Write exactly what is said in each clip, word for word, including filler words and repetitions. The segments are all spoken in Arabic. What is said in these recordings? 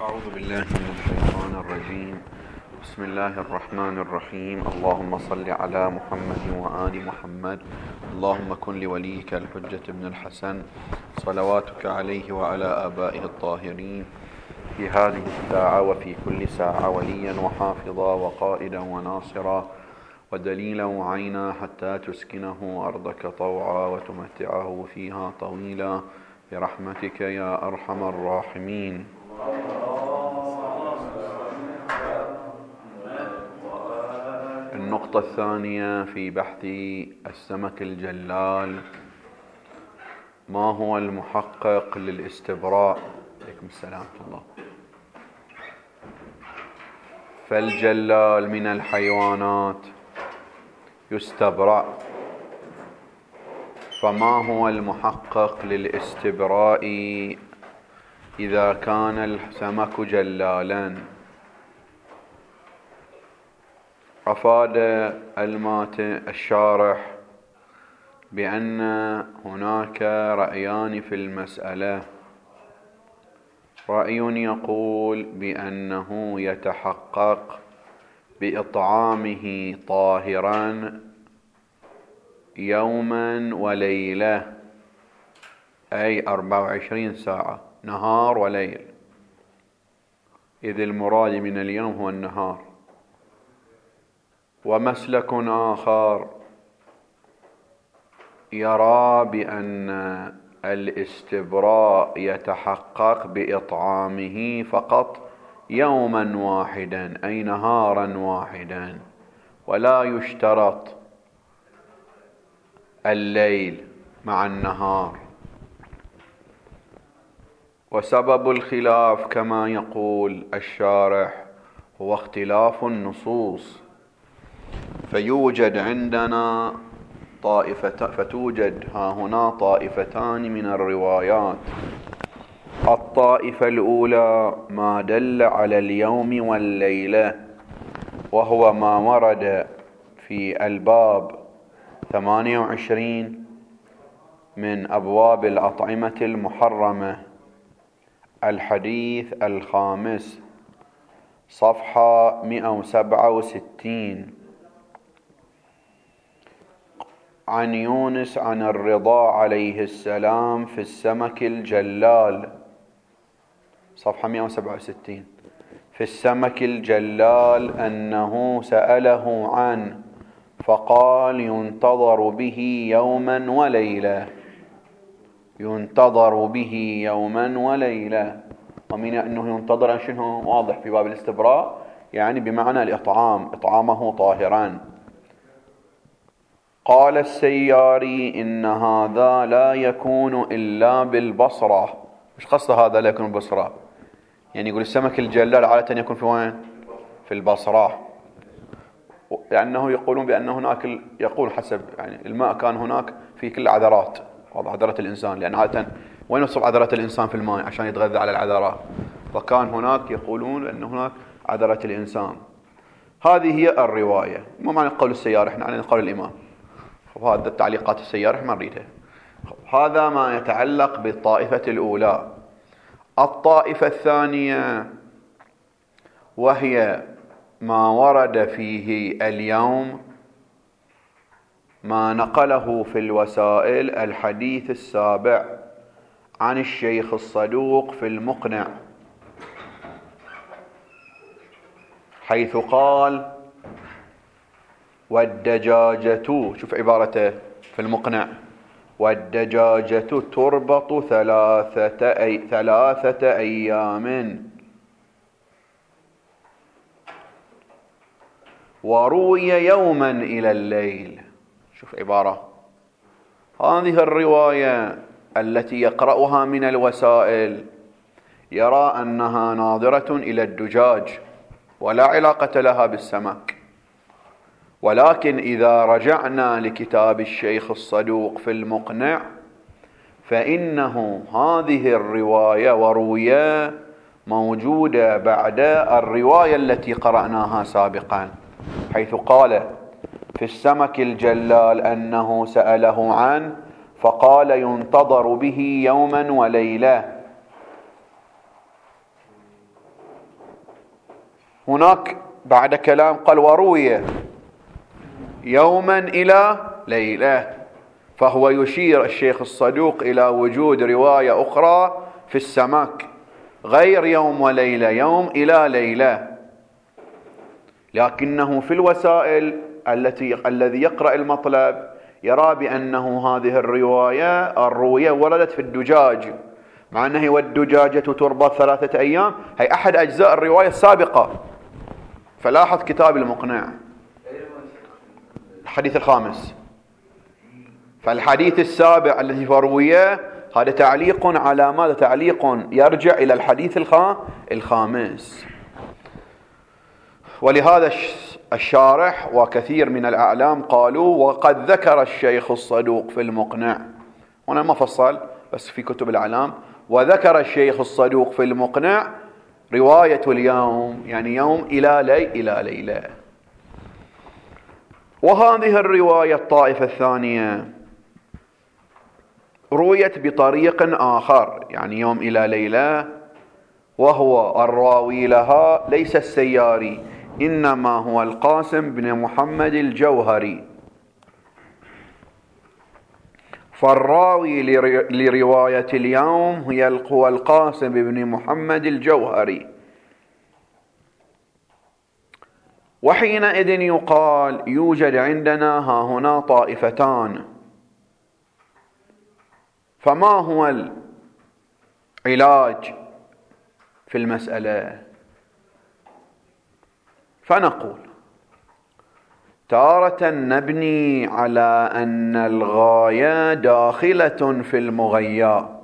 أعوذ بالله من الشيطان الرجيم. بسم الله الرحمن الرحيم. اللهم صل على محمد وآل محمد. اللهم كن لوليك الحجة بن الحسن صلواتك عليه وعلى آبائه الطاهرين في هذه الساعة وفي كل ساعة وليا وحافظا وقائدا وناصرا ودليلا وعينا حتى تسكنه أرضك طوعا وتمتعه فيها طويلا برحمتك يا أرحم الراحمين. النقطة الثانية في بحث السمك الجلال: ما هو المحقق للاستبراء؟ عليكم السلام ورحمة الله. فالجلال من الحيوانات يستبرأ، فما هو المحقق للاستبراء إذا كان السمك جلالا؟ أفاد الماتع الشارح بأن هناك رأيان في المسألة. رأي يقول بأنه يتحقق بإطعامه طاهرا يوما وليلة، أي أربع وعشرين ساعة، نهار وليل، إذ المراد من اليوم هو النهار. ومسلك آخر يرى بأن الاستبراء يتحقق بإطعامه فقط يوما واحدا، أي نهارا واحدا، ولا يشترط الليل مع النهار. وسبب الخلاف كما يقول الشارح هو اختلاف النصوص، فيوجد عندنا طائفة فتوجد ها هنا طائفتان من الروايات. الطائفة الأولى ما دل على اليوم والليلة، وهو ما ورد في الباب ثمانية وعشرين من أبواب الأطعمة المحرمة، الحديث الخامس صفحة مئة وسبعة وستين، عن يونس عن الرضا عليه السلام في السمك الجلال، صفحة مئة وسبعة وستين، في السمك الجلال أنه سأله عنه فقال ينتظر به يوما وليلة، ينتظر به يوما وليلة. ومن أنه ينتظر شنو واضح في باب الاستبراء، يعني بمعنى الإطعام، إطعامه طاهرا. قال السياري إن هذا لا يكون إلا بالبصرة. مش قصة هذا لا يكون بالبصرة، يعني يقول السمك الجلال عادة يكون في وين؟ في البصرة، لأنه يقولون بأن هناك، يقول حسب يعني الماء كان هناك في كل عذرات، عذرة الإنسان، لأن عادة وين يصب عذرة الإنسان؟ في الماء عشان يتغذى على العذرات، وكان هناك يقولون أن هناك عذرة الإنسان. هذه هي الرواية، مو معنى قول السياري، احنا علينا قول الإمام، وهذا التعليقات السيارة ما نريدها. هذا ما يتعلق بالطائفة الأولى. الطائفة الثانية وهي ما ورد فيه اليوم، ما نقله في الوسائل الحديث السابع عن الشيخ الصدوق في المقنع، حيث قال والدجاجة، شوف عبارته في المقنع، والدجاجة تربط ثلاثة, أي ثلاثة أيام وروي يوما إلى الليل. شوف عبارة، هذه الرواية التي يقرأها من الوسائل يرى أنها ناظرة إلى الدجاج ولا علاقة لها بالسمك، ولكن إذا رجعنا لكتاب الشيخ الصدوق في المقنع فإنه هذه الرواية وروية موجودة بعد الرواية التي قرأناها سابقا، حيث قال في السمك الجلال أنه سأله عنه فقال ينتظر به يوما وليلة. هناك بعد كلام قال وروي يوما إلى ليلة، فهو يشير الشيخ الصدوق إلى وجود رواية أخرى في السمك غير يوم وليلة، يوم إلى ليلة، لكنه في الوسائل التي الذي يقرأ المطلب يرى بأنه هذه الرواية الرؤية وردت في الدجاج، مع أنه والدجاجة تربط ثلاثة أيام، هي أحد أجزاء الرواية السابقة. فلاحظ كتاب المقنع الحديث الخامس، فالحديث السابع الذي فرويه هذا تعليق على ماذا؟ تعليق يرجع إلى الحديث الخامس. ولهذا الشارح وكثير من الأعلام قالوا وقد ذكر الشيخ الصدوق في المقنع، هنا ما فصل بس في كتب الأعلام، وذكر الشيخ الصدوق في المقنع رواية اليوم، يعني يوم إلى لي إلى ليلة. وهذه الرواية الطائفة الثانية رويت بطريق آخر، يعني يوم إلى ليلة، وهو الراوي لها ليس السياري، إنما هو القاسم بن محمد الجوهري. فالراوي لرواية اليوم هو القاسم بن محمد الجوهري. وحينئذ يقال يوجد عندنا ها هنا طائفتان، فما هو العلاج في المسألة؟ فنقول تارة نبني على أن الغاية داخلة في المغيّة،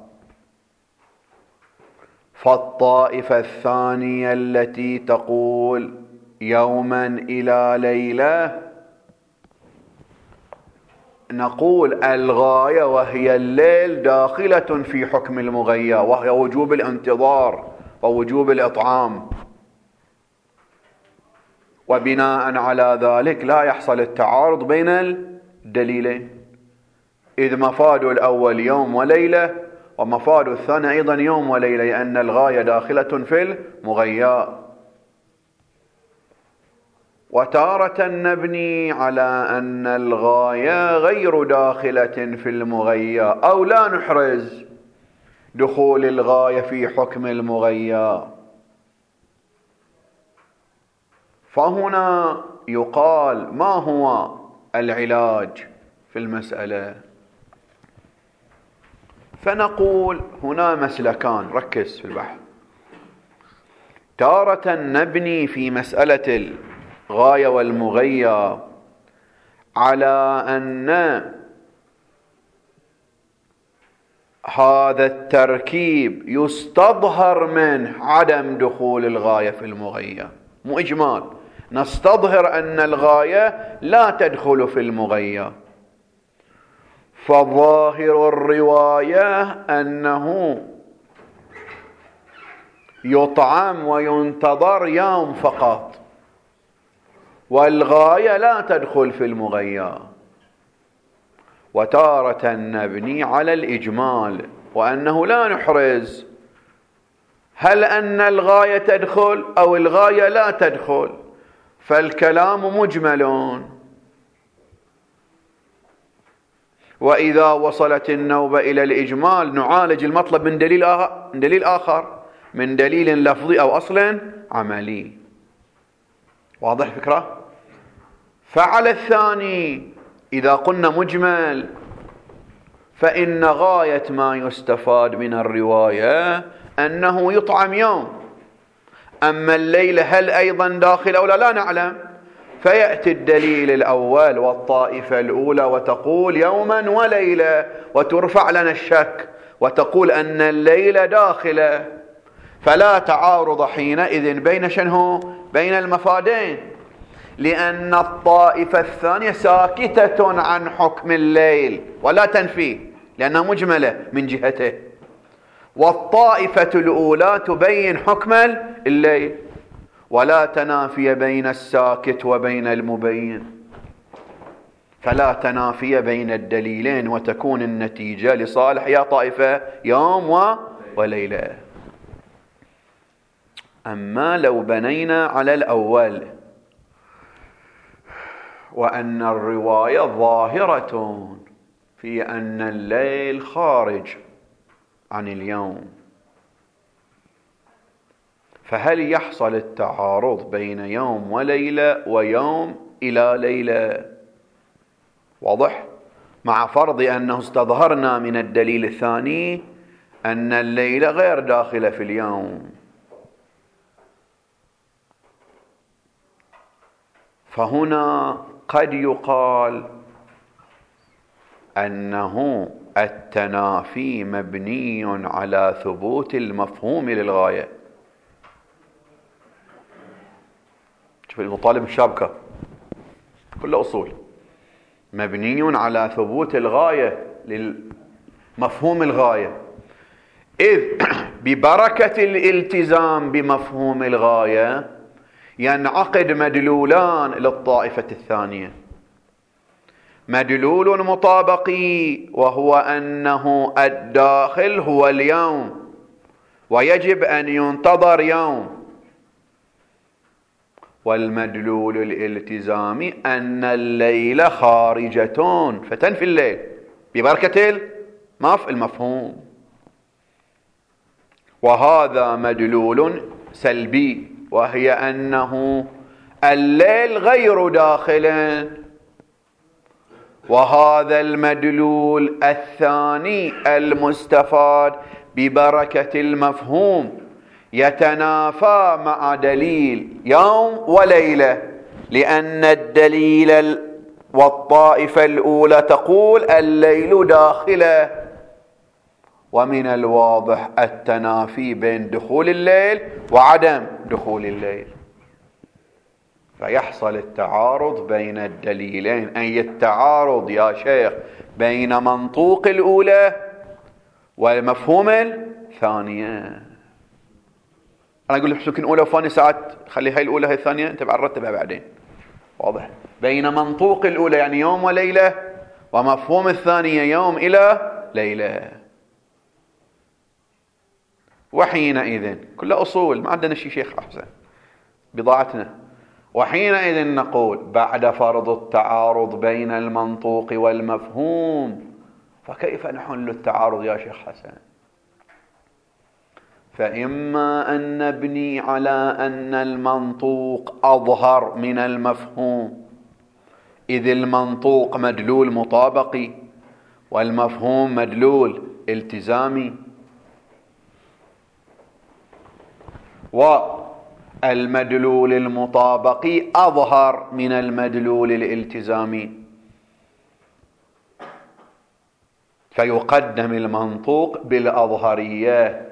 فالطائفة الثانية التي تقول يوما إلى ليلة نقول الغاية وهي الليل داخلة في حكم المغيّة، وهي وجوب الانتظار ووجوب الإطعام، وبناء على ذلك لا يحصل التعارض بين الدليلين، إذ مفاد الأول يوم وليلة ومفاد الثاني أيضا يوم وليلة، لأن الغاية داخلة في المغيّة. وتارة نبني على أن الغاية غير داخلة في المغيّة، أو لا نحرز دخول الغاية في حكم المغيّة. فهنا يقال ما هو العلاج في المسألة؟ فنقول هنا مسلكان، ركز في البحث. تارة نبني في مسألة الغاية والمغيّة على أن هذا التركيب يستظهر منه عدم دخول الغاية في المغيّة، مو إجمال، نستظهر أن الغاية لا تدخل في المغيّة. فظاهر الرواية أنه يطعم وينتظر يوم فقط، والغاية لا تدخل في المغيّة. وتارة نبني على الإجمال وأنه لا نحرز هل أن الغاية تدخل أو الغاية لا تدخل، فالكلام مجمل. وإذا وصلت النوبة إلى الإجمال نعالج المطلب من دليل آخر، من دليل آخر من دليل لفظي أو أصل عملي. واضح الفكرة؟ فعلى الثاني إذا قلنا مجمل فإن غاية ما يستفاد من الرواية أنه يطعم يوم، أما الليلة هل أيضا داخل أو لا لا نعلم، فيأتي الدليل الأول والطائفة الأولى وتقول يوما وليلة، وترفع لنا الشك وتقول أن الليلة داخلة، فلا تعارض حينئذ بين شنه بين المفادين، لأن الطائفة الثانية ساكتة عن حكم الليل ولا تنفي لأنها مجملة من جهته، والطائفة الأولى تبين حكم الليل، ولا تنافي بين الساكت وبين المبين، فلا تنافي بين الدليلين، وتكون النتيجة لصالح يا طائفة يوم وليلة. أما لو بنينا على الأول وأن الرواية ظاهرة في أن الليل خارج عن اليوم، فهل يحصل التعارض بين يوم وليلة ويوم إلى ليلة؟ واضح؟ مع فرض أنه استظهرنا من الدليل الثاني أن الليلة غير داخلة في اليوم، فهنا قد يقال أنه التنافي مبني على ثبوت المفهوم للغاية. شوف المطالب الشابكة كل أصول مبني على ثبوت الغاية للمفهوم الغاية، إذ ببركة الالتزام بمفهوم الغاية ينعقد مدلولان للطائفة الثانية: مدلول مطابقي وهو أنه الداخل هو اليوم ويجب أن ينتظر يوم، والمدلول الالتزامي أن الليل خارجة فتنفي الليل ببركة المفهوم، وهذا مدلول سلبي وهي أنه الليل غير داخل، وهذا المدلول الثاني المستفاد ببركة المفهوم يتنافى مع دليل يوم وليلة، لأن الدليل والطائفة الأولى تقول الليل داخله، ومن الواضح التنافي بين دخول الليل وعدم دخول الليل، فيحصل التعارض بين الدليلين، أي التعارض يا شيخ بين منطوق الأولى والمفهوم الثانية. أنا أقول لك يمكن أولى وثانية ساعات خلي هاي الأولى هاي الثانية أنت بعد رتبها بعدين، واضح؟ بين منطوق الأولى يعني يوم وليلة، ومفهوم الثانية يوم إلى ليلة. وحينئذ كل أصول ما عندنا شيء شيخ أحسن بضاعتنا. وحينئذ نقول بعد فرض التعارض بين المنطوق والمفهوم فكيف نحل التعارض يا شيخ حسن؟ فإما أن نبني على أن المنطوق أظهر من المفهوم، إذ المنطوق مدلول مطابقي والمفهوم مدلول التزامي، والمدلول المطابقي أظهر من المدلول الالتزامي، فيقدم المنطوق بالأظهرية.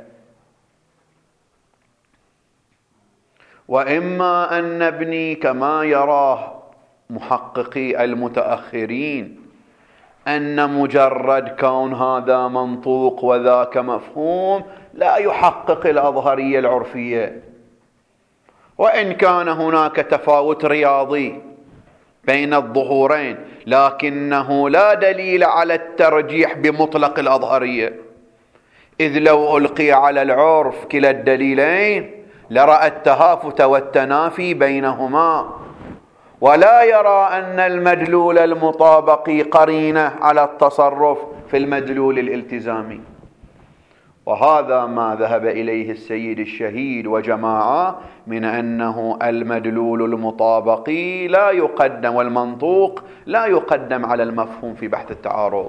وإما أن نبني كما يراه محققي المتأخرين أن مجرد كون هذا منطوق وذاك مفهوم لا يحقق الأظهرية العرفية، وإن كان هناك تفاوت رياضي بين الظهورين لكنه لا دليل على الترجيح بمطلق الأظهرية، إذ لو ألقي على العرف كلا الدليلين لرأى التهافت والتنافي بينهما، ولا يرى أن المدلول المطابقي قرينة على التصرف في المدلول الالتزامي. وهذا ما ذهب إليه السيد الشهيد وجماعة من أنه المدلول المطابقي لا يقدم والمنطوق لا يقدم على المفهوم في بحث التعارض.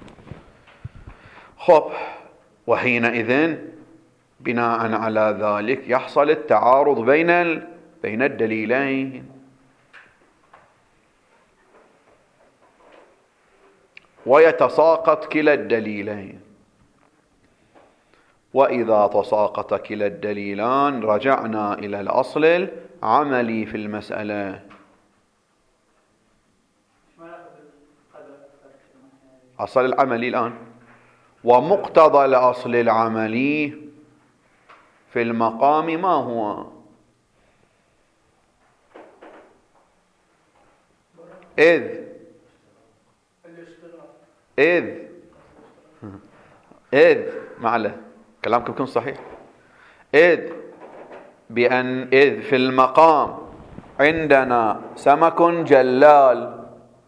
خب، وحينئذ بناء على ذلك يحصل التعارض بين ال... بين الدليلين، ويتساقط كلا الدليلين. وإذا تساقط كلا الدليلان رجعنا إلى الأصل العملي في المسألة. أصل العملي الآن ومقتضى الأصل العملي في المقام ما هو؟ إذ إذ إذ معله كلامكم يكون صحيح. إذ بأن إذ في المقام عندنا سمك جلال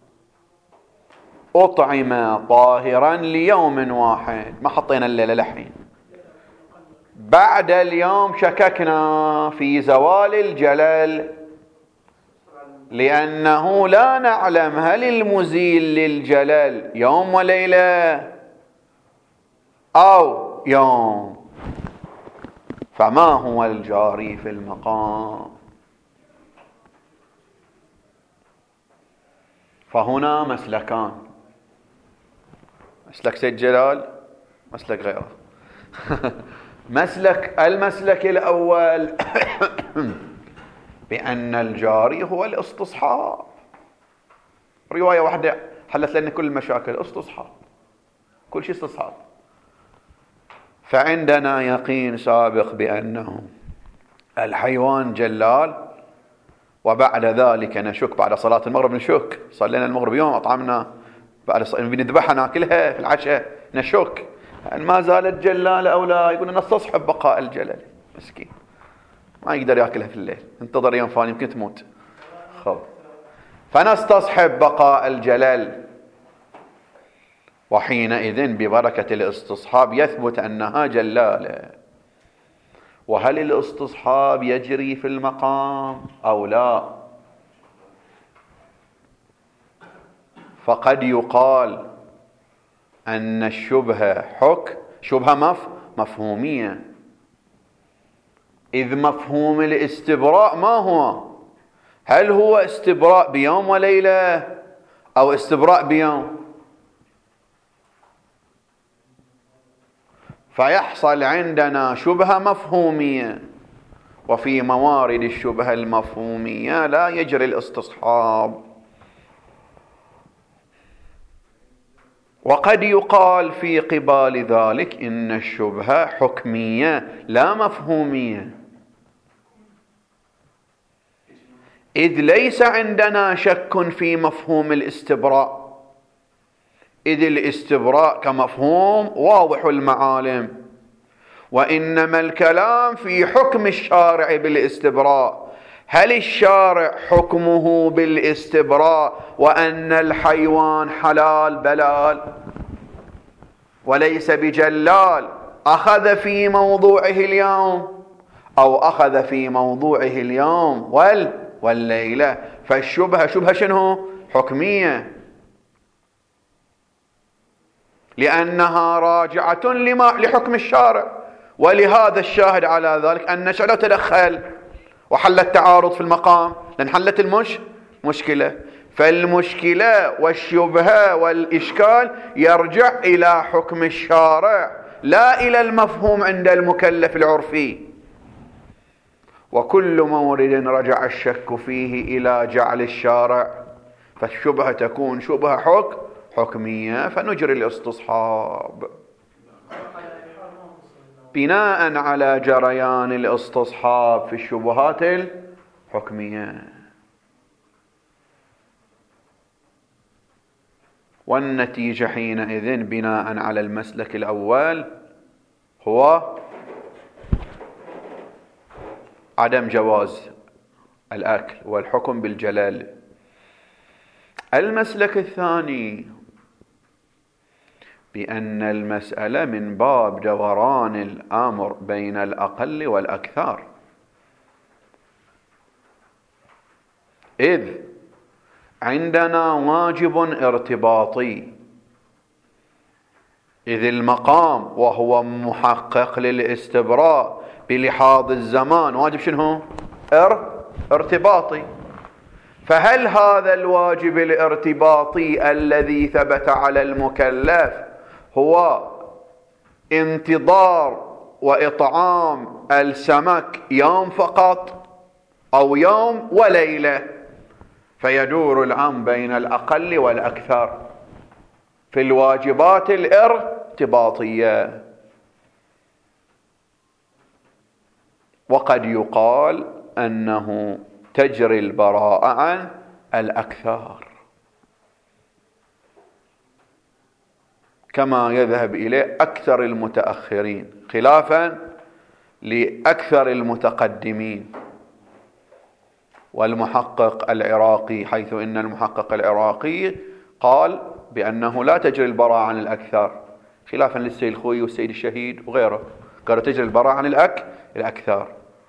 أطعم طاهرا ليوم واحد، ما حطينا الليلة لحين، بعد اليوم شككنا في زوال الجلال، لأنه لا نعلم هل المزيل للجلال يوم وليلة أو يوم، فما هو الجاري في المقام؟ فهنا مسلكان، مسلك سيد جلال، مسلك غيره. مسلك المسلك الأول بأن الجاري هو الاستصحاب، رواية واحدة حلت لنا كل المشاكل، استصحاب، كل شيء استصحاب. فعندنا يقين سابق بأنه الحيوان جلال، وبعد ذلك نشك بعد صلاة المغرب، نشك صلينا المغرب يوم أطعمنا، بعد بنذبحها ناكلها في العشاء، نشك هل ما زالت جلالة أو لا، يقولون نستصحب بقاء الجلال، مسكين ما يقدر ياكلها في الليل، انتظر يوم ثاني يمكن تموت، خب فنستصحب بقاء الجلال، وحينئذ ببركة الاستصحاب يثبت أنها جلالة. وهل الاستصحاب يجري في المقام أو لا؟ فقد يقال أن الشبهة حك شبهة مف مفهومية، إذ مفهوم الاستبراء ما هو؟ هل هو استبراء بيوم وليلة أو استبراء بيوم؟ فيحصل عندنا شبهة مفهومية، وفي موارد الشبهة المفهومية لا يجري الاستصحاب. وقد يقال في قبال ذلك إن الشبهة حكمية لا مفهومية، إذ ليس عندنا شك في مفهوم الاستبراء، إذ الاستبراء كمفهوم واضح المعالم، وإنما الكلام في حكم الشارع بالاستبراء. هل الشارع حكمه بالاستبراء وأن الحيوان حلال بلال وليس بجلال أخذ في موضوعه اليوم أو أخذ في موضوعه اليوم وال والليلة؟ فالشبهة شبهة شنو؟ حكمية، لأنها راجعة لما لحكم الشارع، ولهذا الشاهد على ذلك أن الشارع تدخل وحل التعارض في المقام، لأن حلت المش مشكلة. فالمشكلة والشبهة والإشكال يرجع إلى حكم الشارع لا إلى المفهوم عند المكلف العرفي. وكل مورد رجع الشك فيه إلى جعل الشارع، فالشبهة تكون شبهة حكم حكمية، فنجري الاستصحاب بناء على جريان الاستصحاب في الشبهات الحكمية. والنتيجة حينئذ بناء على المسلك الأول هو عدم جواز الأكل والحكم بالجلال. المسلك الثاني بأن المسألة من باب دوران الأمر بين الأقل والأكثر، إذ عندنا واجب ارتباطي، إذ المقام وهو محقق للاستبراء بلحاظ الزمان واجب شنو؟ ار ارتباطي. فهل هذا الواجب الارتباطي الذي ثبت على المكلف هو انتظار وإطعام السمك يوم فقط أو يوم وليلة؟ فيدور الأمر بين الأقل والأكثر في الواجبات الارتباطية. وقد يقال أنه تجري البراءة عن الأكثر كما يذهب إليه أكثر المتأخرين، خلافا لأكثر المتقدمين والمحقق العراقي، حيث إن المحقق العراقي قال بأنه لا تجري البراءة عن الأكثر، خلافا للسيد الخوي والسيد الشهيد وغيره، قالوا تجري البراءة عن الأك الأكثر.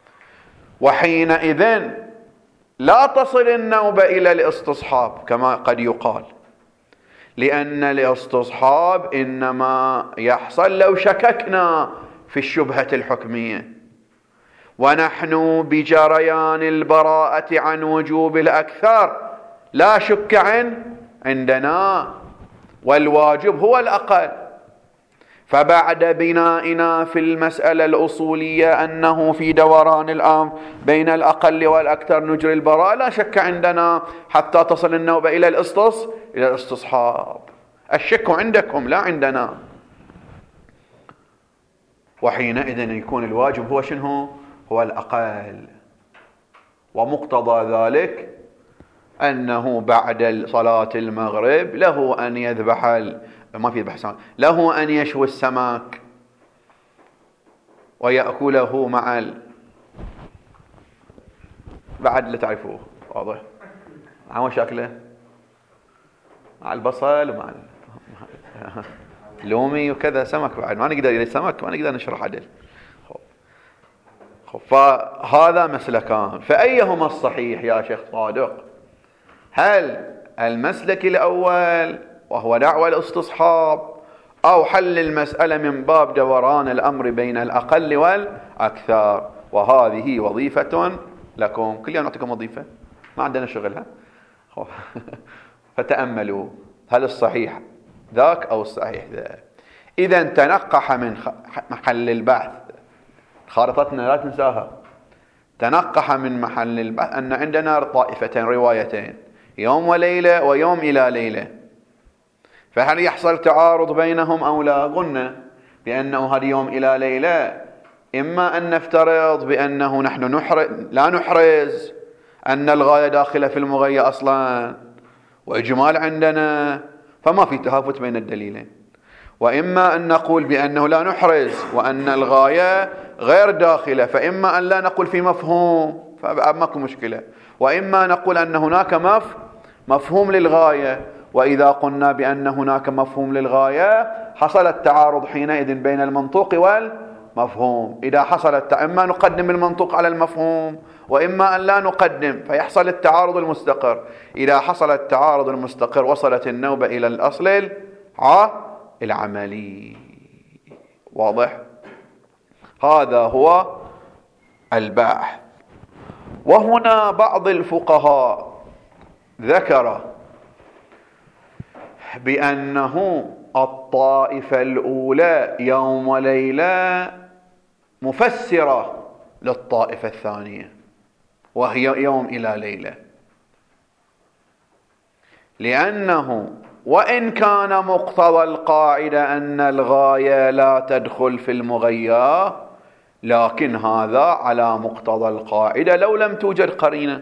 وحينئذ لا تصل النوبة إلى الاستصحاب كما قد يقال، لأن الاستصحاب إنما يحصل لو شككنا في الشبهة الحكمية، ونحن بجريان البراءة عن وجوب الأكثر لا شك عن عندنا، والواجب هو الأقل. فبعد بنائنا في المسألة الأصولية أنه في دوران الأمر بين الأقل والأكثر نجري البراءة، لا شك عندنا حتى تصل النوبة إلى الاستص إلى الاستصحاب. الشك عندكم لا عندنا. وحينئذ يكون الواجب هو شنو؟ هو الأقل. ومقتضى ذلك أنه بعد صلاة المغرب له أن يذبح ال... ما في ذبح سمك، له أن يشوي السمك ويأكله مع ال... بعد لا تعرفوه واضح مع شكله مع البصل ومع اللومي وكذا سمك، بعد ما نقدر إلى سمك ما نقدر نشرح عدل. فهذا مسلكان، فأيهما الصحيح يا شيخ صادق؟ هل المسلك الأول وهو دعوى الاستصحاب، أو حل المسألة من باب دوران الأمر بين الأقل والأكثر؟ وهذه وظيفة لكم، كل يوم نعطيكم وظيفة ما عندنا شغلها. فتأملوا هل الصحيح ذاك أو الصحيح ذاك. إذا تنقح من محل البحث، خارطتنا لا تنساها، تنقح من محل البحث أن عندنا طائفتين روايتين، يوم وليلة ويوم إلى ليلة، فهل يحصل تعارض بينهم أو لا؟ قلنا بأنه هذا يوم إلى ليلة إما أن نفترض بأنه نحن نحرز لا نحرز أن الغاية داخلة في المغية أصلا وإجمال عندنا فما في تهافت بين الدليلين، وإما أن نقول بأنه لا نحرز وأن الغاية غير داخلة، فإما أن لا نقول في مفهوم فماكو مشكلة، وإما نقول أن هناك مف مفهوم للغاية. وإذا قلنا بأن هناك مفهوم للغاية حصل التعارض حينئذ بين المنطوق والمفهوم. إذا حصل الت... إما نقدم المنطوق على المفهوم وإما أن لا نقدم، فيحصل التعارض المستقر. إذا حصل التعارض المستقر وصلت النوبة إلى الأصل العملي. واضح؟ هذا هو البحث. وهنا بعض الفقهاء ذكر بأنه الطائفة الأولى يوم وليلة مفسرة للطائفة الثانية وهي يوم إلى ليلة، لأنه وإن كان مقتضى القاعدة أن الغاية لا تدخل في المغية، لكن هذا على مقتضى القاعدة لو لم توجد قرينة،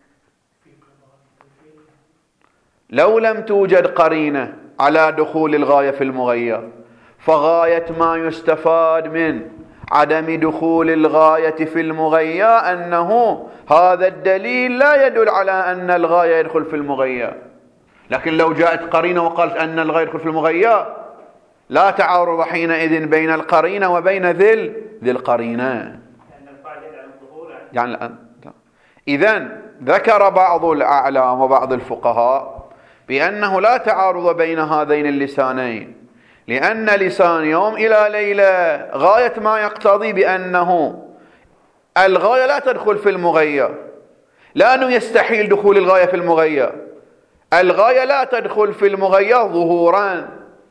لو لم توجد قرينة على دخول الغاية في المغية، فغاية ما يستفاد من عدم دخول الغاية في المغية أنه هذا الدليل لا يدل على أن الغاية يدخل في المغية. لكن لو جاءت قرينة وقالت أن الغاية يدخل في المغية لا تعارض حينئذ بين القرينة وبين ذي ذي القرينة. يعني الآن إذن ذكر بعض الأعلام وبعض الفقهاء بأنه لا تعارض بين هذين اللسانين، لأن لسان يوم إلى ليلة غاية ما يقتضي بأنه الغاية لا تدخل في المغية، لأنه يستحيل دخول الغاية في المغية. الغاية لا تدخل في المغية ظهورا،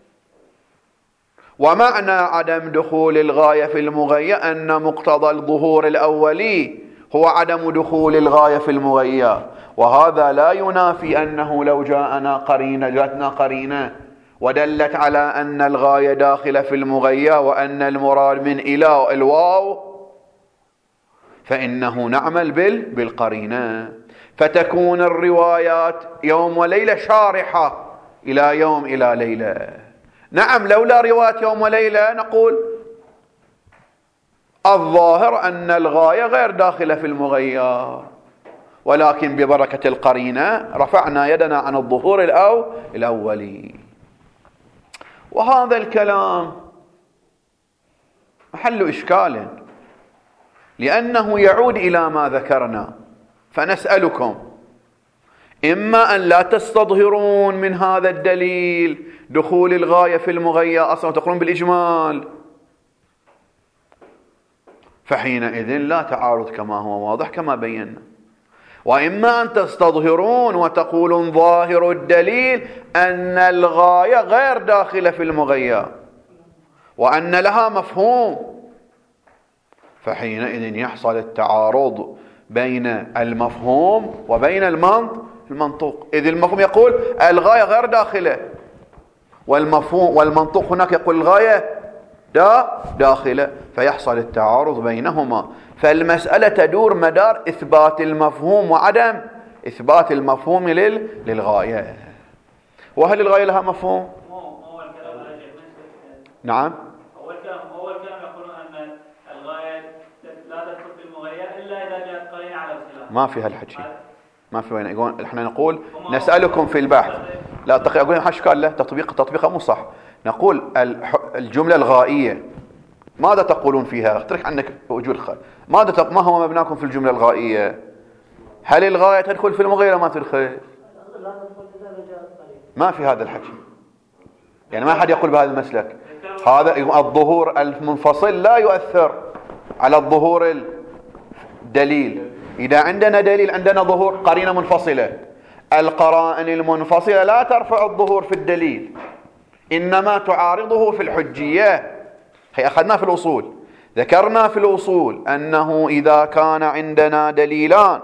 ومعنى عدم دخول الغاية في المغية أن مقتضى الظهور الأولي هو عدم دخول الغاية في المغية. وهذا لا ينافي أنه لو جاءنا قرينة جاءتنا قرينة ودلت على أن الغاية داخلة في المغية وأن المراد من إلى الواو، فإنه نعمل بالقرينة، فتكون الروايات يوم وليلة شارحة إلى يوم إلى ليلة. نعم، لولا رواية يوم وليلة نقول الظاهر أن الغاية غير داخلة في المغير، ولكن ببركة القرينة رفعنا يدنا عن الظهور الأو الأولي. وهذا الكلام محل إشكال، لأنه يعود إلى ما ذكرنا. فنسألكم إما أن لا تستظهرون من هذا الدليل دخول الغاية في المغير أصلا وتقولون بالإجمال، فحينئذ لا تعارض كما هو واضح كما بينا، وإما أن تستظهرون وتقولون ظاهر الدليل أن الغاية غير داخلة في المغير وأن لها مفهوم، فحينئذ يحصل التعارض بين المفهوم وبين المنطوق، إذ المفهوم يقول الغاية غير داخلة، والمفهوم والمنطوق هناك يقول الغاية دا داخلة، فيحصل التعارض بينهما. فالمسألة تدور مدار إثبات المفهوم وعدم إثبات المفهوم لل... للغاية. وهل الغاية لها مفهوم؟ نعم. أول كلام أول كلام يقولون أن الغاية لا تدخل في المغير إلا إذا جاءت قرينة على الخلاف. ما في هالحكي، ما في وين يقول. احنا نقول نسألكم في البحث، لا تقي أقول حش قال له تطبيق تطبيقه مو صح. نقول الجملة الغائية ماذا تقولون فيها؟ اخترق عنك وجود خال. ماذا تق... ما هو مبناكم في الجملة الغائية؟ هل الغاية تدخل في المغير ما تدخل؟ ما في هذا الحكي، يعني ما حد يقول بهذا المسلك. هذا الظهور المنفصل لا يؤثر على الظهور الدليل. إذا عندنا دليل عندنا ظهور قرينة منفصلة، القرائن المنفصلة لا ترفع الظهور في الدليل، إنما تعارضه في الحجية. هي أخذنا في الأصول، ذكرنا في الأصول أنه إذا كان عندنا دليلان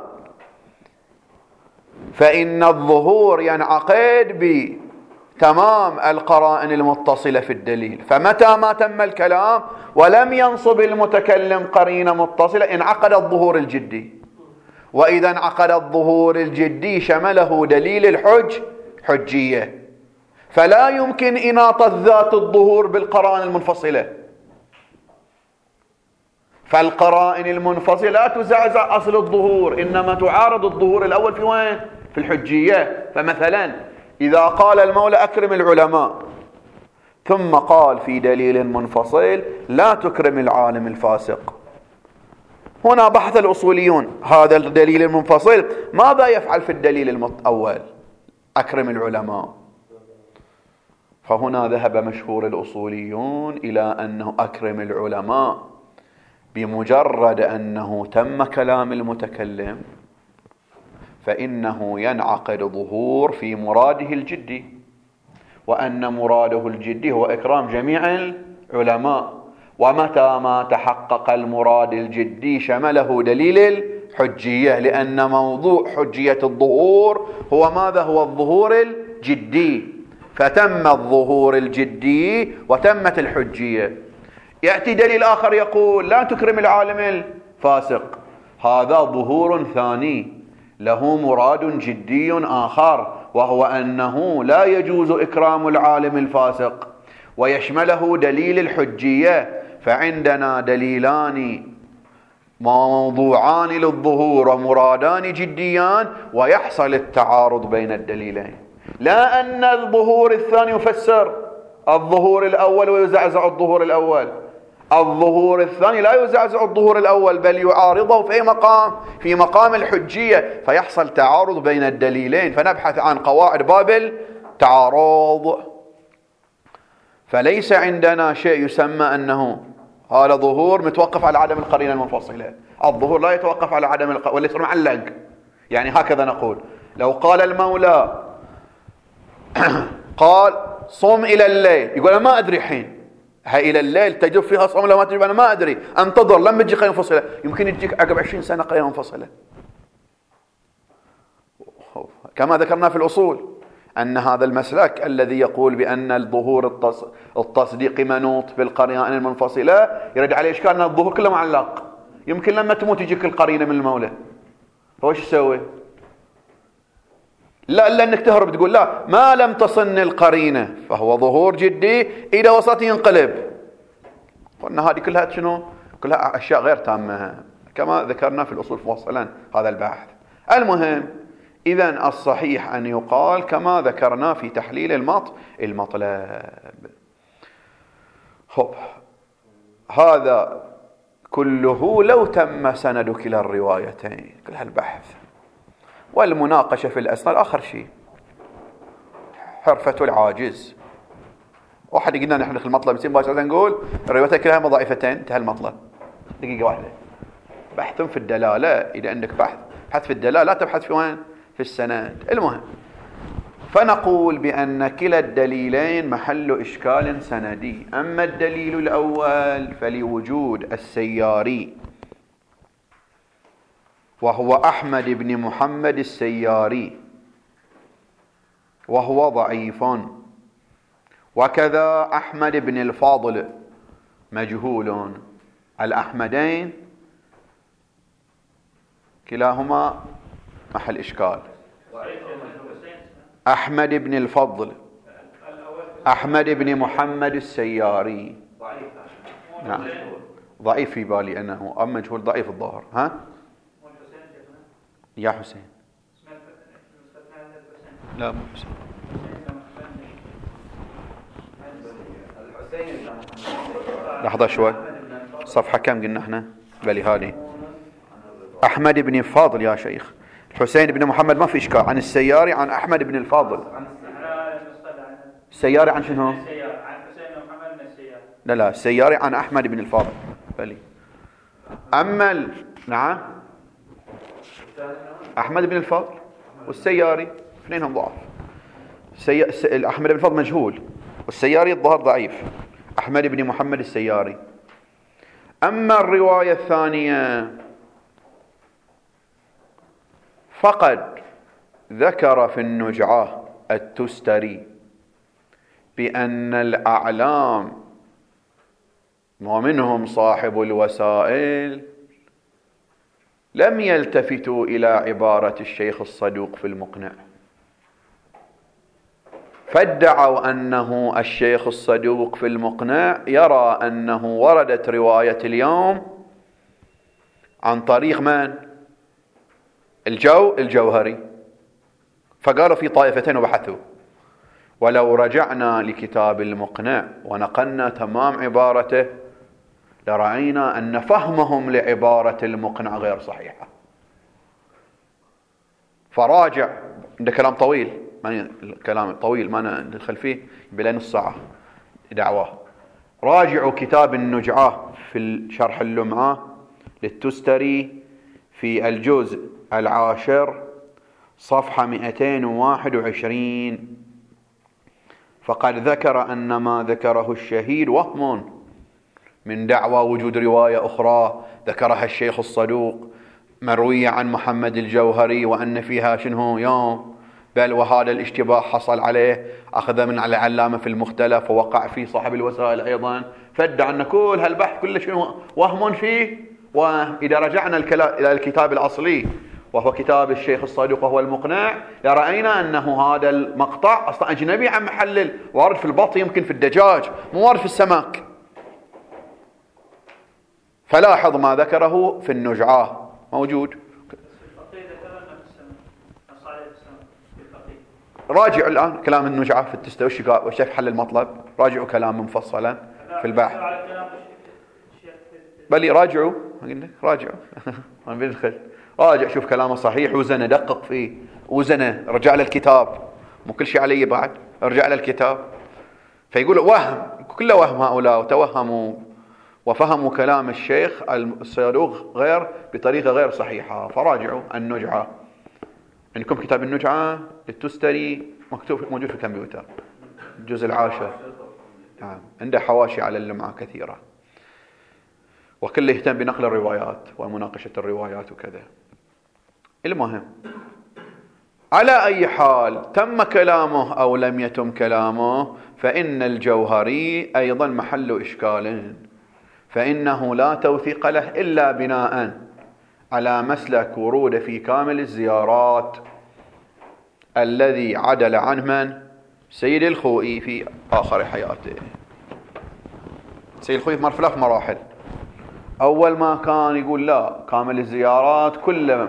فإن الظهور ينعقد بتمام القرائن المتصلة في الدليل، فمتى ما تم الكلام ولم ينصب المتكلم قرينة متصلة انعقد الظهور الجدي، وإذا انعقد الظهور الجدي شمله دليل الحج حجية، فلا يمكن إناطة ذات الظهور بالقرائن المنفصلة. فالقرائن المنفصلة لا تزعزع أصل الظهور، إنما تعارض الظهور الأول في وين؟ في الحجية. فمثلا إذا قال المولى أكرم العلماء ثم قال في دليل منفصل لا تكرم العالم الفاسق، هنا بحث الأصوليون هذا الدليل المنفصل ماذا يفعل في الدليل الأول أكرم العلماء؟ فهنا ذهب مشهور الأصوليون إلى أنه أكرم العلماء بمجرد أنه تم كلام المتكلم فإنه ينعقد ظهور في مراده الجدي، وأن مراده الجدي هو إكرام جميع العلماء، ومتى ما تحقق المراد الجدي شمله دليل الحجية، لأن موضوع حجية الظهور هو ماذا؟ هو الظهور الجدي، فتم الظهور الجدي وتمت الحجية. يأتي دليل آخر يقول لا تكرم العالم الفاسق، هذا ظهور ثاني له مراد جدي آخر، وهو أنه لا يجوز إكرام العالم الفاسق، ويشمله دليل الحجية. فعندنا دليلان موضوعان للظهور ومرادان جديان، ويحصل التعارض بين الدليلين، لا أن الظهور الثاني يفسر الظهور الأول ويزعزع الظهور الأول. الظهور الثاني لا يزعزع الظهور الأول بل يعارضه في مقام في مقام الحجية، فيحصل تعارض بين الدليلين، فنبحث عن قواعد باب التعارض. فليس عندنا شيء يسمى أنه هذا ظهور متوقف على عدم القرينة المنفصلة. الظهور لا يتوقف على عدم الق... وليس معلق، يعني هكذا نقول لو قال المولى قال صوم إلى الليل، يقول أنا ما أدري حين، هاي إلى الليل تجب فيها صوم لو ما تجب أنا ما أدري، انتظر لما تجي قرينة منفصلة، يمكن يجيك عقب عشرين سنة قرينة منفصلة. كما ذكرنا في الأصول أن هذا المسلك الذي يقول بأن الظهور التص... التصديقي منوط بالقرائن المنفصلة يرد عليه إشكال أن الظهور كله معلق، يمكن لما تموت يجيك القرينة من المولى، فوش يسوي؟ لا إلا أنك تهرب تقول لا ما لم تصن القرينة فهو ظهور جدي، إذا وصلت ينقلب. قلنا هذه كلها شنو؟ كلها أشياء غير تامة كما ذكرنا في الأصول فصلا هذا البحث. المهم إذن الصحيح أن يقال كما ذكرنا في تحليل المط المطلب. خب هذا كله لو تم سند كلا الروايتين، كل هالبحث والمناقشة في الأسناد آخر شيء حرفة العاجز. واحد يقولنا نحن في المطلب يصير مباشرة نقول الروايتين كلها ضعيفتين، انتهى المطلب. دقيقة واحدة، بحث في الدلالة. إذا عندك بحث بحث في الدلالة، لا تبحث في وين؟ في السند. المهم فنقول بأن كلا الدليلين محل إشكال سندي. أما الدليل الأول فلوجود السياري وهو أحمد بن محمد السياري وهو ضعيف، وكذا أحمد بن الفاضل مجهول. الأحمدين كلاهما محل إشكال. أحمد بن الفضل، أحمد بن محمد السياري. نعم ضعيف في بالي أنه أم مجهول ضعيف الظاهر. ها يا حسين؟ لا مو حسين. لحظة شوي، صفحة كم قلنا احنا؟ بلي هذه أحمد بن الفاضل يا شيخ. حسين بن محمد ما في إشكال. عن السياري عن أحمد بن الفاضل. السياري عن شنو؟ عن حسين بن محمد من السياري. لا لا السياري عن أحمد بن الفاضل. بلي أما ال... نعم أحمد بن الفاضل والسياري اثنينهم ضعف. سي... س... أحمد بن الفاضل مجهول والسياري الظهر ضعيف. أحمد بن محمد السياري. أما الرواية الثانية فقد ذكر في النجعة التستري بأن الأعلام ومنهم صاحب الوسائل لم يلتفتوا إلى عبارة الشيخ الصدوق في المقنع، فادعوا أنه الشيخ الصدوق في المقنع يرى أنه وردت رواية اليوم عن طريق من؟ الجو الجوهري. فقالوا في طائفتين وبحثوا. ولو رجعنا لكتاب المقنع ونقلنا تمام عبارته لرأينا أن فهمهم لعبارة المقنع غير صحيحة. فراجع، عنده كلام طويل، ما الكلام طويل ما ندخل فيه بلا نص ساعة دعواه. راجعوا كتاب النجعة في شرح اللمعة للتستري في الجزء العاشر صفحة مئتين وواحد وعشرين. فقد ذكر أن ما ذكره الشهيد وهم من دعوى وجود رواية أخرى ذكرها الشيخ الصدوق مروية عن محمد الجوهري وأن فيها شنو يوم، بل وهذا الاشتباه حصل عليه أخذ من العلامة في المختلف ووقع فيه صاحب الوسائل أيضا، فادعى أن كل هالبحث كله شنو وهم فيه. وإذا رجعنا إلى الكتاب الأصلي وهو كتاب الشيخ الصدوق وهو المقنع لرأينا أنه هذا المقطع أصلا أجنبي عن محلل، وارد في البط، يمكن في الدجاج، مو وارد في السمك. فلاحظ ما ذكره في النجعة موجود. راجعوا الآن كلام النجعة في التستوى وشاف حل المطلب، راجعوا كلام مفصلا في البحث. بل راجعوا راجعوا ما بندخل. راجع شوف كلامه صحيح، وزنه دقق فيه، وزنه رجع للكتاب، مو كل شيء علي بعد، ارجع للكتاب. فيقول وهم، كله وهم هؤلاء، وتوهموا وفهموا كلام الشيخ الصدوق غير بطريقة غير صحيحة. فراجعوا النجعة. عندكم كتاب النجعة للتستري مكتوب موجود في الكمبيوتر الجزء العاشر. نعم عنده حواشي على اللمعة كثيرة، وكله يهتم بنقل الروايات ومناقشة الروايات وكذا. المهم على أي حال تم كلامه أو لم يتم كلامه، فإن الجوهري أيضا محل إشكال، فإنه لا توثيق له إلا بناء على مسلك ورود في كامل الزيارات الذي عدل عنه من؟ سيد الخوئي في آخر حياته. سيد الخوئي مر ثلاث مراحل. أول ما كان يقول لا كامل الزيارات كلها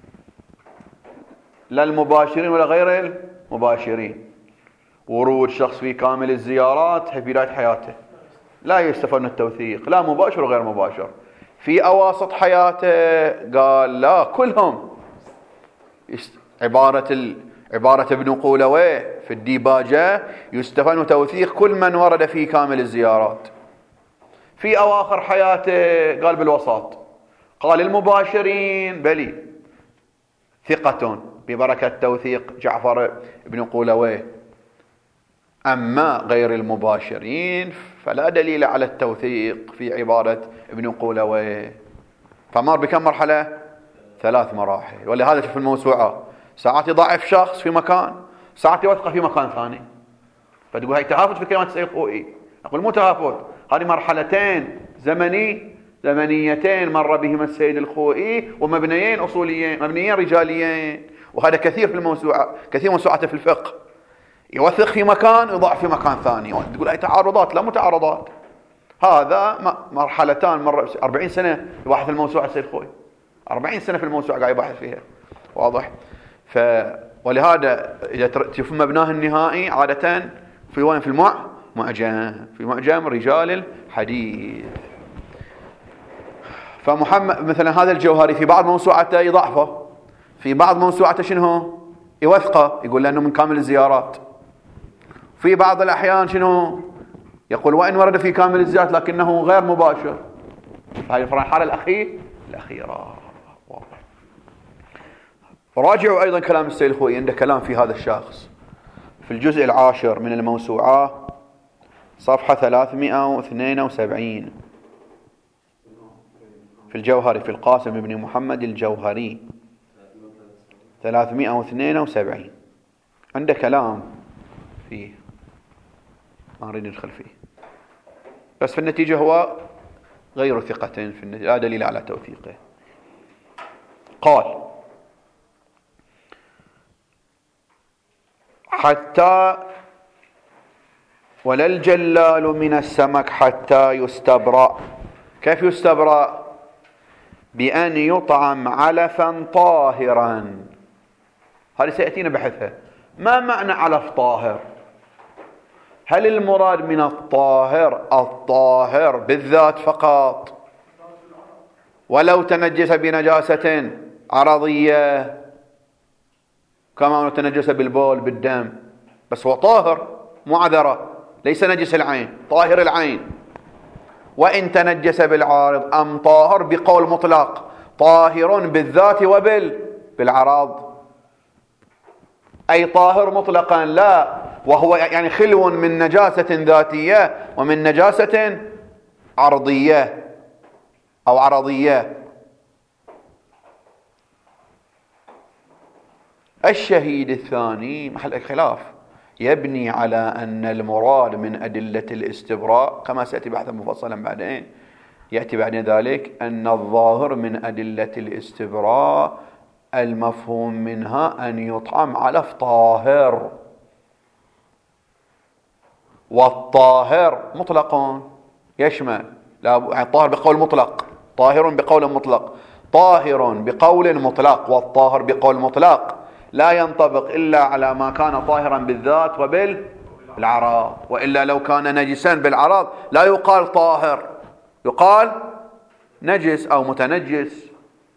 لا المباشرين ولا غير المباشرين، ورود شخص في كامل الزيارات في بداية حياته لا يستفاد من التوثيق لا مباشر وغير مباشر. في أواسط حياته قال لا كلهم. عبارة ال... عبارة ابن قولويه في الديباجة يستفاد من توثيق كل من ورد في كامل الزيارات. في أواخر حياته قال بالوسط، قال المباشرين بلي ثقة ببركة توثيق جعفر بن قولويه، أما غير المباشرين فلا دليل على التوثيق في عبارة ابن قولويه. فمر بكم مرحلة؟ ثلاث مراحل. ولهذا شوف الموسوعة ساعات يضعف شخص في مكان، ساعات يوثقه في مكان ثاني. فتقول هاي تهافت في كلمات السيد الخوئي. أقول مو تهافت، هذه مرحلتين زمني زمنيتين مر بهما السيد الخوئي ومبنيين أصوليين مبنيين رجاليين. وهذا كثير في الموسوعة، كثير موسوعته في الفقه يوثق في مكان يضعف في مكان ثاني. تقول هاي تعارضات، لا متعارضات. هذا مرحلتان مر أربعين سنة يبحث الموسوعة السيد الخوئي، أربعين سنة في الموسوعة قاعد يبحث فيها. واضح؟ ف ولهذا إذا تشوف مبناه النهائي عادة في وين؟ في المع معجم في معجم رجال الحديث. فمحمد مثلا هذا الجوهري في بعض موسوعته يضعفه، في بعض موسوعته شنو يوثقه، يقول لأنه من كامل الزيارات. في بعض الأحيان شنو يقول وإن ورد في كامل الزيارات لكنه غير مباشر. هذه الحالة الأخير الأخيرة. واضح. راجعوا أيضا كلام السيد الخوئي، عنده كلام في هذا الشخص في الجزء العاشر من الموسوعة صفحة ثلاثمائة واثنين وسبعين في الجوهري في القاسم بن محمد الجوهري ثلاثمائة واثنين وسبعين عنده كلام فيه ما نريد ندخل فيه، بس في النتيجة هو غير ثقة في النتيجة، لا دليل على توثيقه. قال حتى ولا الجلال من السمك حتى يستبرأ. كيف يستبرأ؟ بأن يطعم علفا طاهرا. هذه سيأتينا بحثها. ما معنى علف طاهر؟ هل المراد من الطاهر الطاهر بالذات فقط ولو تنجس بنجاسة عرضية كما لو تنجس بالبول بالدم، بس هو طاهر معذرة ليس نجس العين، طاهر العين. وإن تنجس بالعارض أم طاهر بقول مطلق طاهر بالذات وبالعراض، أي طاهر مطلقا لا وهو يعني خلو من نجاسة ذاتية ومن نجاسة عرضية أو عرضية. الشهيد الثاني محل الخلاف يبني على أن المراد من أدلة الاستبراء كما سيأتي بحثا مفصلا بعدين، يأتي بعد ذلك أن الظاهر من أدلة الاستبراء المفهوم منها أن يطعم علف طاهر، والطاهر مطلق يشمل يعني طاهر بقول مطلق، طاهر بقول مطلق، طاهر بقول مطلق، والطاهر بقول مطلق لا ينطبق إلا على ما كان طاهرا بالذات وبالعراض، وإلا لو كان نجسا بالعراض لا يقال طاهر، يقال نجس أو متنجس.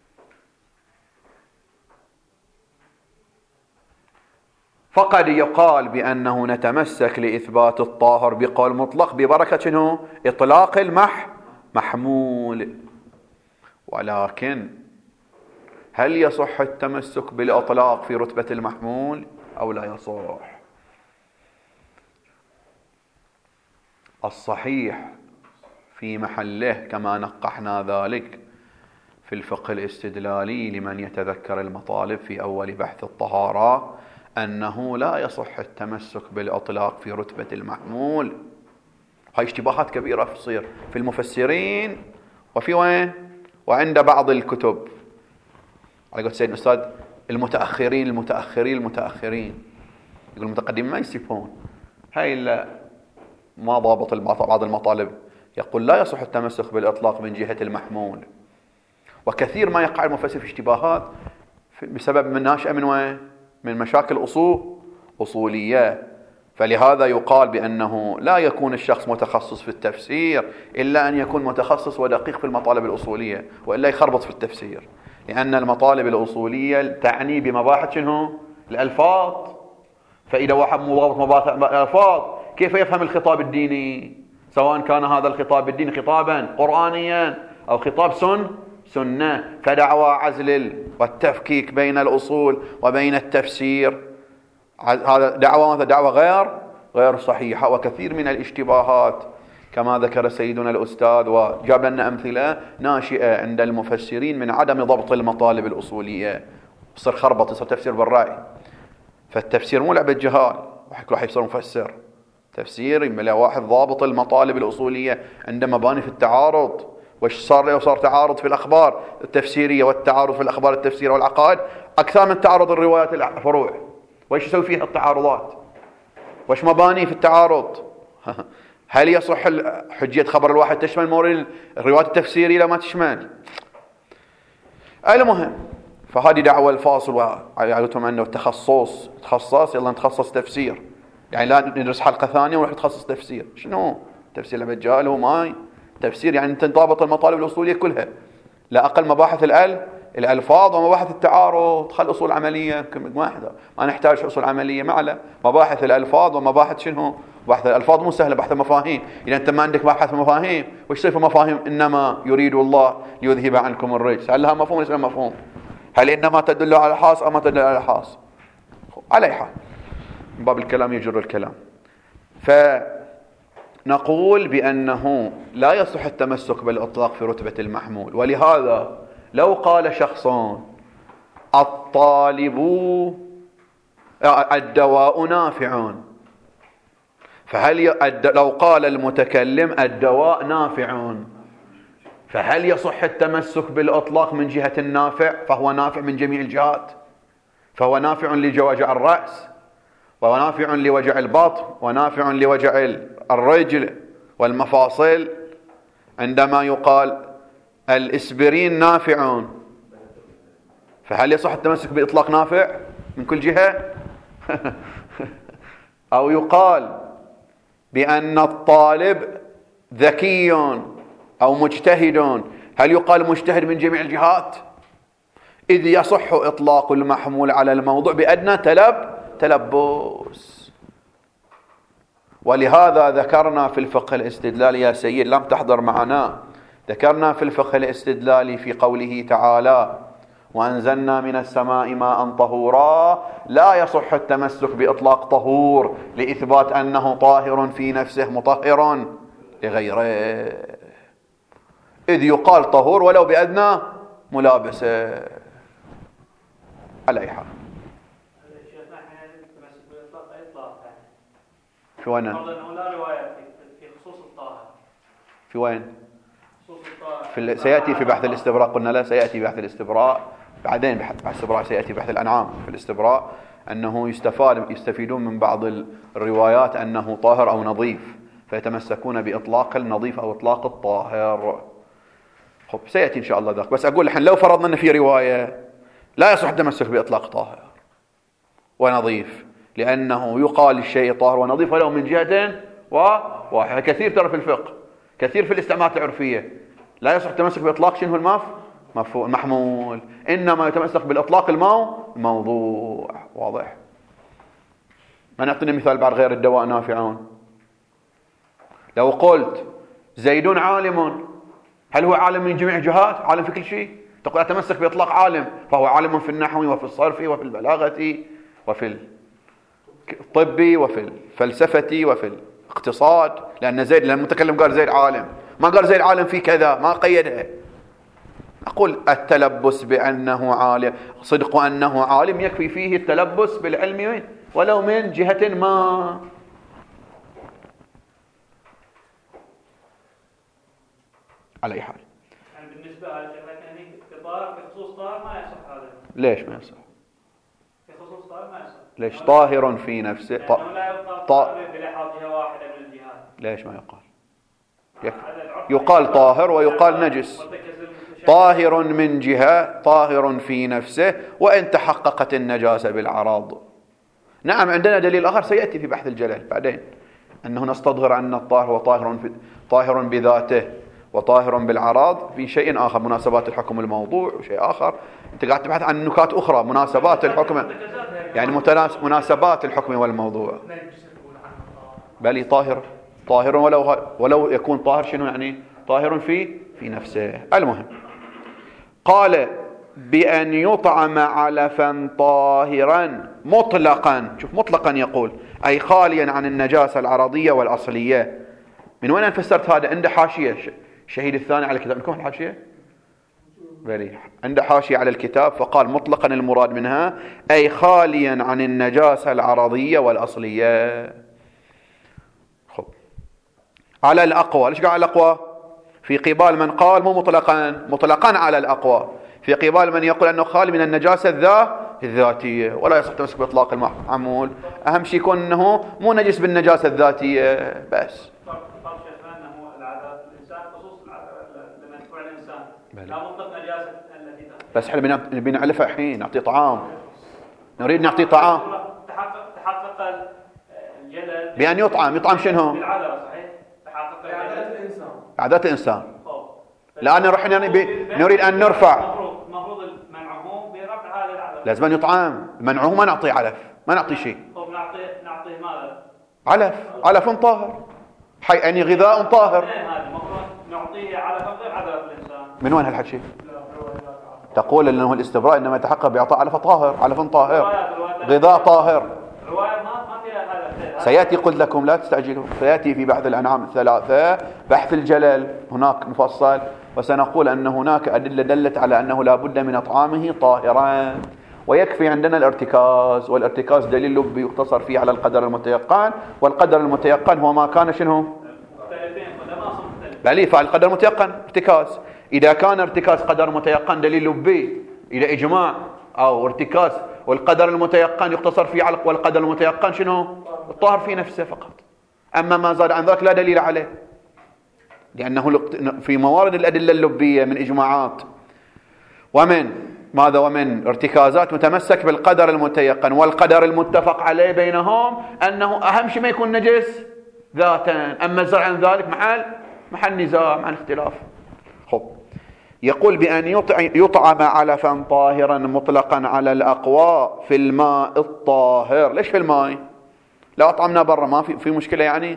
فقد يقال بأنه نتمسك لإثبات الطاهر بقول مطلق ببركة شنو؟ إطلاق المح محمول. ولكن هل يصح التمسك بالإطلاق في رتبة المحمول أو لا يصح؟ الصحيح في محله كما نقحنا ذلك في الفقه الاستدلالي لمن يتذكر المطالب في أول بحث الطهارة أنه لا يصح التمسك بالإطلاق في رتبة المحمول. هاي اشتباهات كبيرة تصير في المفسرين وفي وين؟ وعند بعض الكتب. على قول سيد الأستاذ المتأخرين المتأخرين المتأخرين يقول المتقدمين ما يصفون. هاي ما ضابط بعض المطالب يقول لا يصح التمسك بالإطلاق من جهة المحمول. وكثير ما يقع المفسر في اشتباهات بسبب من ناشئة من وين؟ من مشاكل أصول أصولية. فلهذا يقال بأنه لا يكون الشخص متخصص في التفسير إلا أن يكون متخصص ودقيق في المطالب الأصولية، وإلا يخربط في التفسير، لأن المطالب الأصولية تعني بمباحث شنو؟ الألفاظ. فإذا واحد مضابط مباحث الألفاظ كيف يفهم الخطاب الديني، سواء كان هذا الخطاب الديني خطابا قرآنيا أو خطاب سن سنة. فدعوى عزل والتفكيك بين الأصول وبين التفسير هذا دعوة دعوة غير غير صحيحة. وكثير من الاشتباهات كما ذكر سيدنا الأستاذ وجاب لنا أمثلة ناشئة عند المفسرين من عدم ضبط المطالب الأصولية، يصير خربط، يصير تفسير بالرأي. فالتفسير مو لعبة جهال، واحد راح يصير مفسر. تفسير يملا واحد ضابط المطالب الأصولية عند مباني في التعارض. وش صار له؟ صار تعارض في الأخبار التفسيرية والتعارض في الأخبار التفسيرية والعقائد أكثر من تعارض الروايات الفروع. وإيش يسوي فيها التعارضات؟ وش مباني في التعارض؟ هل يصح حجية خبر الواحد تشمل مورد الروايات التفسيرية لا ما تشمل؟ المهم، فهذه دعوة الفاصل وعلتهم أنه التخصص تخصص يلا نتخصص تفسير، يعني لا ندرس حلقة ثانية ونروح نتخصص تفسير. شنو تفسير لمجال هو ماي تفسير؟ يعني أنت تضابط المطالب الأصولية كلها، لا أقل مباحث الأل الألفاظ ومباحث التعارض. خل أصول عملية واحدة، ما نحتاج أصول عملية معنا. مباحث الألفاظ ومباحث شنو؟ بحث الألفاظ مو سهلة، بحث المفاهيم. إذا أنت ما عندك بحث مفاهيم، وش يصير في مفاهيم؟ إنما يريد الله ليذهب عنكم الرجس، هل لها مفهوم ولا ليس مفهوم؟ هل إنما تدل على الحاص أو ما تدل على الحاص؟ على أي حال باب الكلام يجر الكلام. فنقول بأنه لا يصح التمسك بالإطلاق في رتبة المحمول. ولهذا لو قال شخص الطالب الدواء نافع، فهل ي... لو قال المتكلم الدواء نافع، فهل يصح التمسك بالإطلاق من جهة النافع؟ فهو نافع من جميع الجهات، فهو نافع لوجع الرأس، ونافع لوجع البطن، ونافع لوجع الرجل والمفاصل. عندما يقال الإسبرين نافع، فهل يصح التمسك بإطلاق نافع من كل جهة؟ أو يقال بأن الطالب ذكي أو مجتهد، هل يقال مجتهد من جميع الجهات؟ إذ يصح إطلاق المحمول على الموضوع بأدنى تلب تلبس. ولهذا ذكرنا في الفقه الاستدلالي يا سيد، لم تحضر معنا، ذكرنا في الفقه الاستدلالي في قوله تعالى وأنزلنا من السماء ماء طهورا، لا يصح التمسك بإطلاق طهور لإثبات أنه طاهر في نفسه مطهر لغيره، إذ يقال طهور ولو بأدنى ملابسة. على أي حال في وين؟ في وين؟ في سيأتي في بحث الاستبراء، قلنا لا سيأتي بحث الاستبراء بعدين، بحث الاستبراء سيأتي بحث الأنعام. في الاستبراء أنه يستفاد يستفيدون من بعض الروايات أنه طاهر أو نظيف، فيتمسكون بإطلاق النظيف أو إطلاق الطاهر. خب سيأتي إن شاء الله ذاك. بس أقول الحين لو فرضنا أن في رواية لا يصح التمسك بإطلاق طاهر ونظيف، لأنه يقال الشيء طاهر ونظيف ولو من جهة واحدة. كثير ترى في الفقه، كثير في الاستعمالات العرفية لا يصح التمسك بإطلاق شنو المف مفهوم المحمول، إنما يتمسك بالإطلاق المو الموضوع. واضح؟ ما نعطيني مثال بعد غير الدواء نافعون. لو قلت زيد عالم، هل هو عالم من جميع الجهات؟ عالم في كل شيء؟ تقول أتمسك بإطلاق عالم، فهو عالم في النحو وفي الصرف وفي البلاغة وفي الطب وفي الفلسفة وفي الاقتصاد، لأن زيد لأن المتكلم قال زيد عالم، ما قال زيد عالم في كذا، ما قيدها. أقول التلبس بأنه عالم، صدق أنه عالم يكفي فيه التلبس بالعلم ولو من جهة ما. على أي حال يعني بالنسبة لطاهر في خصوص طاهر ما يصح هذا. ليش ما يصح؟ في خصوص طاهر ما يصح. ليش؟ طاهر في نفسه. لأنه لا يقال طاهر بلا جهة واحدة من الجهات. ليش ما يقال؟ يقال طاهر ويقال نجس. طاهر من جهة، طاهر في نفسه، وإن تحققت النجاسة بالعراض. نعم عندنا دليل آخر سيأتي في بحث الجلال بعدين، أنه نستظهر أن الطاهر هو طاهر طاهر بذاته وطاهر بالعراض في شيء آخر، مناسبات الحكم الموضوع وشيء آخر. أنت قاعد تبحث عن نكات أخرى، مناسبات الحكم، يعني مناسبات الحكم والموضوع. بل طاهر طاهر ولو ولو يكون طاهر شنو يعني؟ طاهر في في نفسه. المهم قال بأن يطعم علفا طاهرا مطلقا. شوف مطلقا يقول أي خاليا عن النجاسة العرضية والأصلية. من وين فسرت هذا؟ عنده حاشية الشهيد الثاني على الكتاب، عندكم الحاشية؟ بلي عنده حاشية على الكتاب، فقال مطلقا المراد منها أي خاليا عن النجاسة العرضية والأصلية. خب على الأقوى. ليش قال على الأقوى؟ في قبال من قال مو مطلقا، مطلقا على الأقوى، في قبال من يقول أنه خالي من النجاسة الذاتية، ولا يصح تمسك بإطلاق المعمول. أهم شيء يكون أنه مو نجس بالنجاسة الذاتية بس. لا مطلق نجاسة التي بس احنا نبي نعلفها الحين، نعطيه طعام، نريد نعطيه طعام. تحقق تحقق الجدل بأن يطعم. يطعم شنو؟ بالعدالة. صحيح. تحقق عادات الإنسان. عادات الإنسان. لأن رحنا نريد أن نرفع. المفروض منعه برفع هذه العدالة. لازم أن يطعم. منعه ما نعطيه علف، ما نعطيه شيء. طب نعطيه نعطيه ماذا؟ علف. علف طاهر. حي يعني غذاء طاهر. هذا المفروض نعطيه علف غير عدالة الإنسان. من وين هالحكي؟ تقول انه الاستبراء انما يتحقق باعطاء علف طاهر، علف طاهر، غذاء طاهر. سياتي قلت لكم لا تستعجلوا، سياتي في بحث الانعام الثلاثه بحث الجلل هناك مفصل، وسنقول ان هناك ادله دلت على انه لا بد من اطعامه طاهرا. ويكفي عندنا الارتكاز، والارتكاز دليل لبي يقتصر فيه على القدر المتيقن، والقدر المتيقن هو ما كان شنو؟ بلي فالقدر المتيقن ارتكاز. إذا كان ارتكاز قدر متيقن دليل لبي إلى إجماع أو ارتكاز، والقدر المتيقن يقتصر فيه على والقدر المتيقن شنو؟ الطاهر في نفسه فقط. أما ما زاد عن ذلك لا دليل عليه، لأنه في موارد الأدلة اللبية من إجماعات ومن ماذا ومن ارتكازات متمسك بالقدر المتيقن، والقدر المتفق عليه بينهم أنه أهم شيء ما يكون نجس ذاتا. أما زاد عن ذلك محل محل نزاع، محل اختلاف. خب يقول بأن يطعم علفا طاهرا مطلقا على الأقوى في الماء الطاهر. ليش في الماء؟ لا أطعمنا برا ما في في مشكلة يعني؟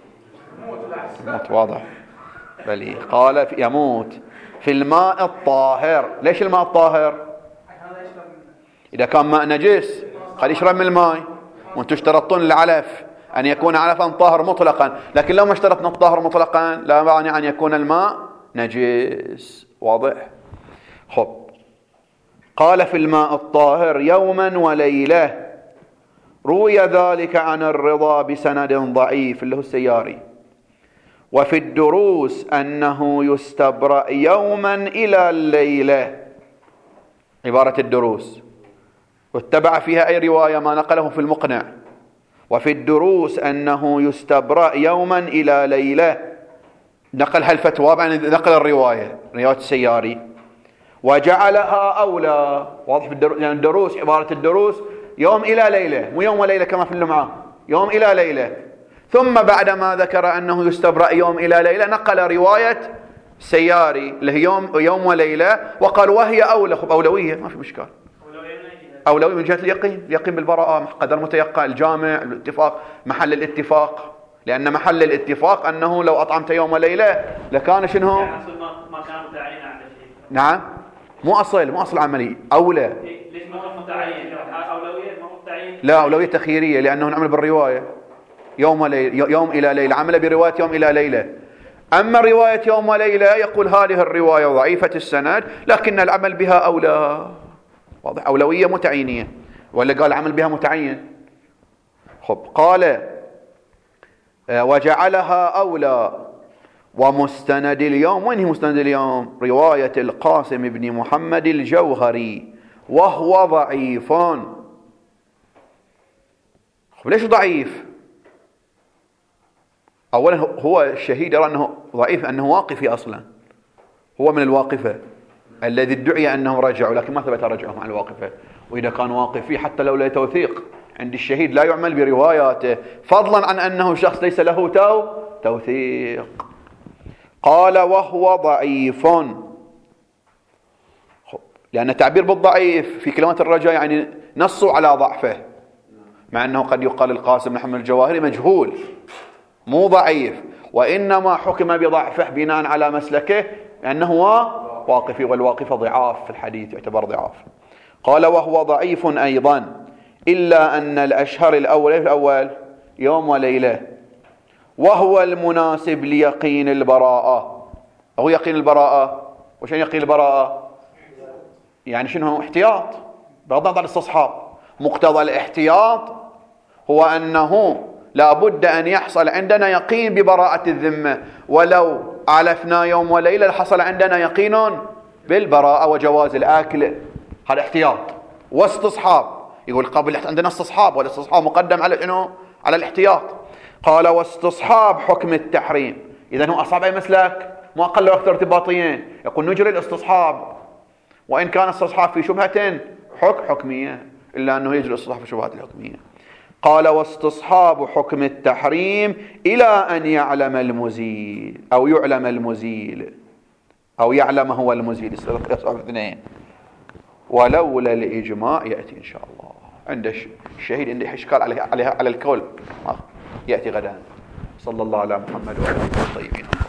موت واضح. بل قال يموت في الماء الطاهر. ليش الماء الطاهر؟ إذا كان ماء نجس قد يشرب من الماء، وانتم اشترطون العلف أن يكون علفا طاهر مطلقا، لكن لو ما اشترطنا الطاهر مطلقا لا مانع أن يكون الماء نجس. واضح؟ خب قال في الماء الطاهر يوما وليلة. روي ذلك عن الرضا بسند ضعيف اللي هو السياري. وفي الدروس أنه يستبرأ يوما إلى الليلة، عبارة الدروس، واتبع فيها أي رواية ما نقله في المقنع. وفي الدروس أنه يستبرأ يوما إلى ليلة، نقل هالفتوى بعد نقل الرواية، رواية السياري. وجعلها أولى. واضح في الدروس، يعني الدروس عبارة الدروس يوم إلى ليلة، مو يوم وليلة كما في اللمعة، يوم إلى ليلة. ثم بعدما ذكر أنه يستبرأ يوم إلى ليلة نقل رواية السياري اللي هي يوم يوم وليلة، وقال وهي أولى. خب أولوية ما في مشكلة، أولوية من جهة اليقين، اليقين بالبراءة، قدر متيقن، الجامع، الاتفاق، محل الاتفاق. لأن محل الاتفاق أنه لو أطعمت يوم وليلة لكان شنو؟ يعني أصل ما كان متعين عند شيء. نعم مو أصل، مو أصل عملي، أولى. ليش ما متعين؟ أولوية ما متعين. لا أولوية تخييرية، لأنه نعمل بالرواية يوم وليلة، يوم إلى ليلة، عمل برواية يوم إلى ليلة. أما رواية يوم وليلة يقول هذه الرواية ضعيفة السند لكن العمل بها أولى. واضح؟ أولوية متعينية، ولا قال عمل بها متعين. خب قال وجعلها أولى. ومستند اليوم، وين هي مستند اليوم؟ رواية القاسم بن محمد الجوهري وهو ضعيف. ليش ضعيف؟ أولا هو الشهيد يرى أنه ضعيف، أنه واقفي أصلا، هو من الواقفة الذي ادعي أنهم رجعوا، لكن ما ثبت رجعهم عن الواقفة. وإذا كان واقفي حتى لو لا توثيق عند الشهيد لا يعمل برواياته، فضلا عن أنه شخص ليس له تو توثيق. قال وهو ضعيف، لأن التعبير بالضعيف في كلمات الرجاء يعني نصوا على ضعفه، مع أنه قد يقال القاسم بن محمد الجواهري مجهول مو ضعيف، وإنما حكم بضعفه بناء على مسلكه لأنه واقفي، والواقف ضعاف في الحديث يعتبر ضعاف. قال وهو ضعيف أيضا، إلا أن الأشهر الأول الأول يوم وليلة، وهو المناسب ليقين البراءة. هو يقين البراءة، وش يقين البراءة؟ يعني شنو؟ احتياط، بغض النظر عن الاستصحاب. مقتضى الاحتياط هو أنه لا بد أن يحصل عندنا يقين ببراءة الذمة، ولو علفنا يوم وليلة حصل عندنا يقين بالبراءة وجواز الأكل. هذا احتياط واستصحاب. يقول قبل عندنا استصحاب، والاستصحاب مقدم على شنو؟ على الاحتياط. قال واستصحاب حكم التحريم. إذن هو أصاب أي مسلك ما أقل أكثر ارتباطيين، يقول نجري الاستصحاب، وإن كان استصحاب في شبهة حكم حكمية، إلا أنه يجري الاستصحاب في شبهات الحكمية. قال واستصحاب حكم التحريم إلى أن يعلم المزيل أو يعلم المزيل أو يعلم هو المزيل. اثنين. ولولا الإجماع يأتي إن شاء الله. عند الشهيد عنده إشكال على على على الكول يأتي غدا. صلى الله على محمد وعلى آله الطيبين.